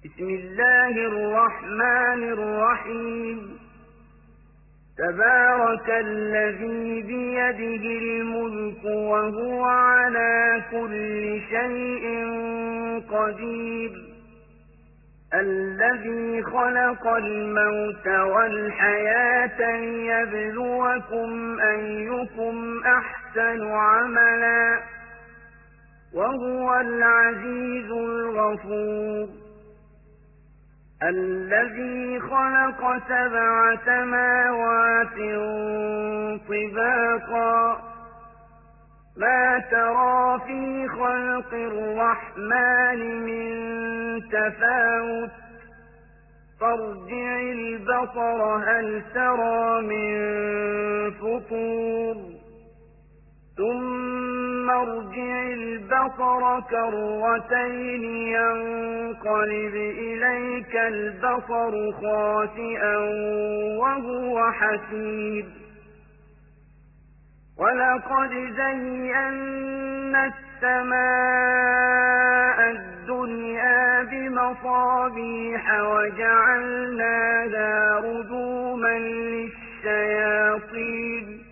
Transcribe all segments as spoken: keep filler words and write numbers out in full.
بسم الله الرحمن الرحيم تبارك الذي بيده الملك وهو على كل شيء قدير الذي خلق الموت والحياة ليبلوكم أيكم أحسن عملا وهو العزيز الغفور الذي خلق سبع سماوات طباقا ما ترى في خلق الرحمن من تفاوت فارجع البصر هل ترى من فطور ثم ارجع البصر كرتين ينقلب إليك البصر خاسئا وهو حسير ولقد زينا السماء الدنيا بمصابيح وجعلناها رجوما للشياطين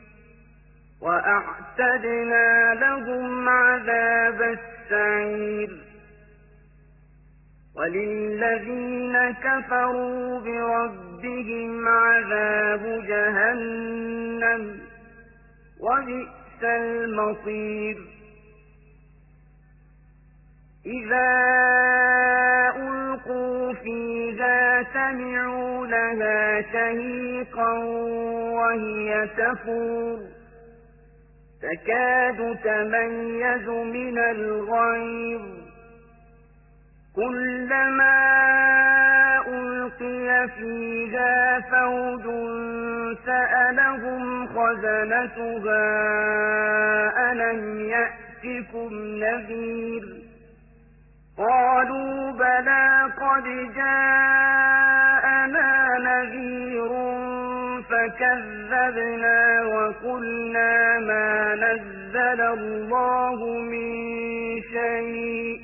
وأعتدنا لهم عذاب السعير وللذين كفروا بربهم عذاب جهنم وبئس المصير إذا ألقوا فيها سمعوا لها شهيقا وهي تفور تكاد تميز من الغيظ كلما ألقي فيها فوج سألهم خزنتها ألم يأتكم نذير قالوا بلى قد جاءنا نذير فكذبنا وقلنا ما نزل الله من شيء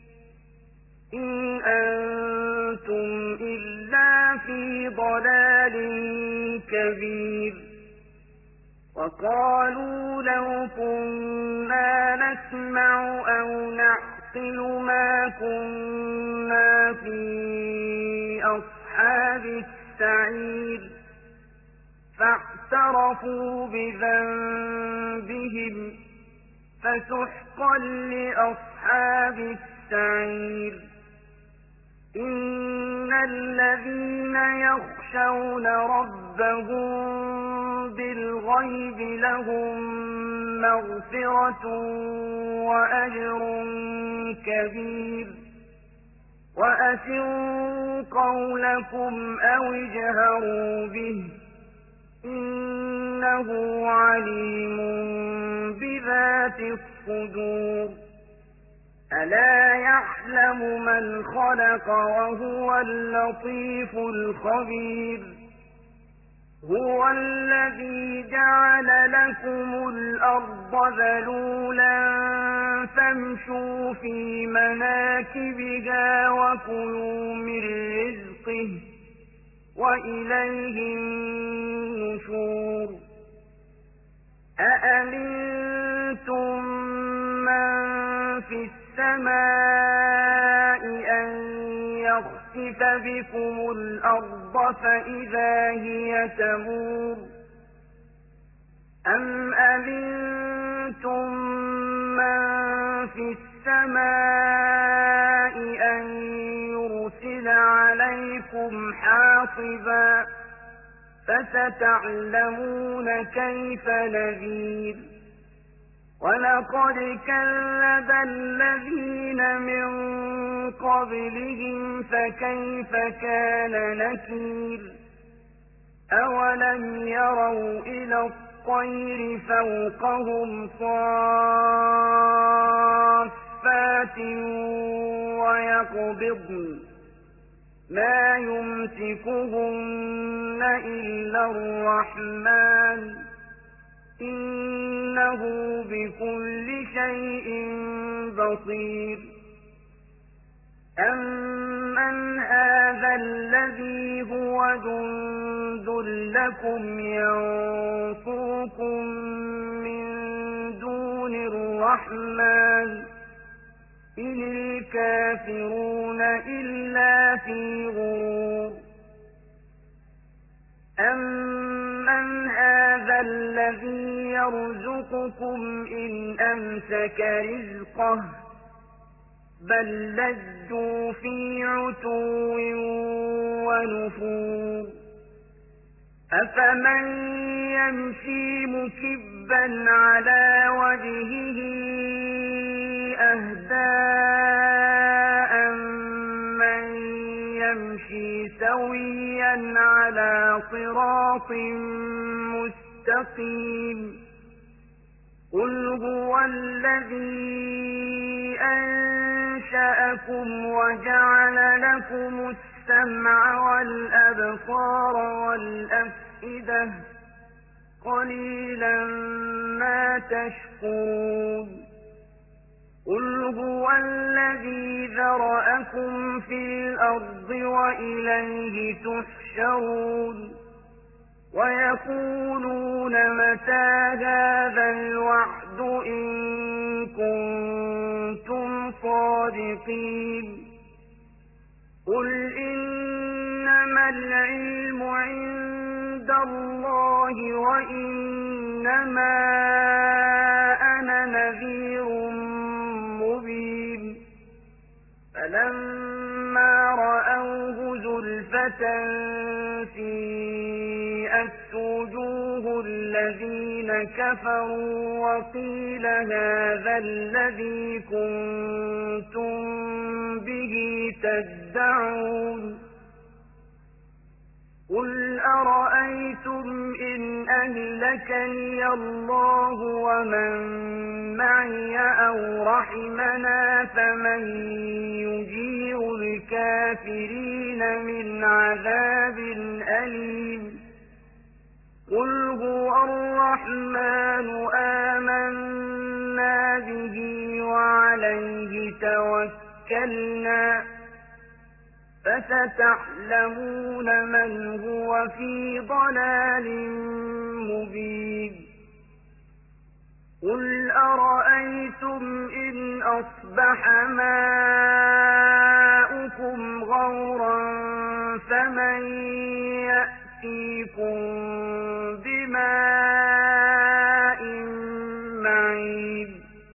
إن أنتم إلا في ضلال كبير وقالوا لو كنا نسمع أو نعقل ما كنا في أصحاب السعير فاعترفوا بذنبهم فسحقا لأصحاب السعير إن الذين يخشون ربهم بالغيب لهم مغفرة وأجر كبير وأسروا قولكم أو اجهروا به إنه عليم بذات الصدور ألا يعلم من خلق وهو اللطيف الخبير هو الذي جعل لكم الأرض ذلولا فامشوا في مناكبها وكلوا من رزقه وإليه النشور أأمنتم من في السماء أن يخسف بكم الأرض فإذا هي تمور أم أمنتم من في السماء أن يرسل عليكم حاصبا فستعلمون كيف نذير ولقد كذب الذين من قبلهم فكيف كان نكير أولم يروا إلى الطير فوقهم صافات ويقبضن ما يمسكهن إلا الرحمن إنه بكل شيء بصير أمن الذي هو جند لكم ينصركم من دون الرحمن إن الكافرون إلا في غرور أمن هذا الذي يرزقكم إن أمسك رزقه بل لجوا في عتو ونفور أفمن يمشي مكبا على وجهه أهدى من يمشي سويا على صراط مستقيم قل هو الذي أنشأكم وجعل لكم السمع والأبصار والأفئدة قليلا ما تشكرون قل هو الذي ذرأكم في الأرض وإليه تحشرون ويقولون متى هذا الوعد إن كنتم صادقين قل إنما العلم عند الله وإنما أنا نذير مبين فلما رأوه زلفة سيئت وجوه الذين كفروا وقيل هذا الذي كنتم به تدعون قل أرأيتم إن أهلكني الله ومن معي أو رحمنا فمن يجير الكافرين من عذاب أليم قل هو الرحمن آمنا به وعليه توكلنا فستعلمون من هو في ضلال مبين قل أرأيتم إن أصبح ماؤكم غورا فمن يأتيكم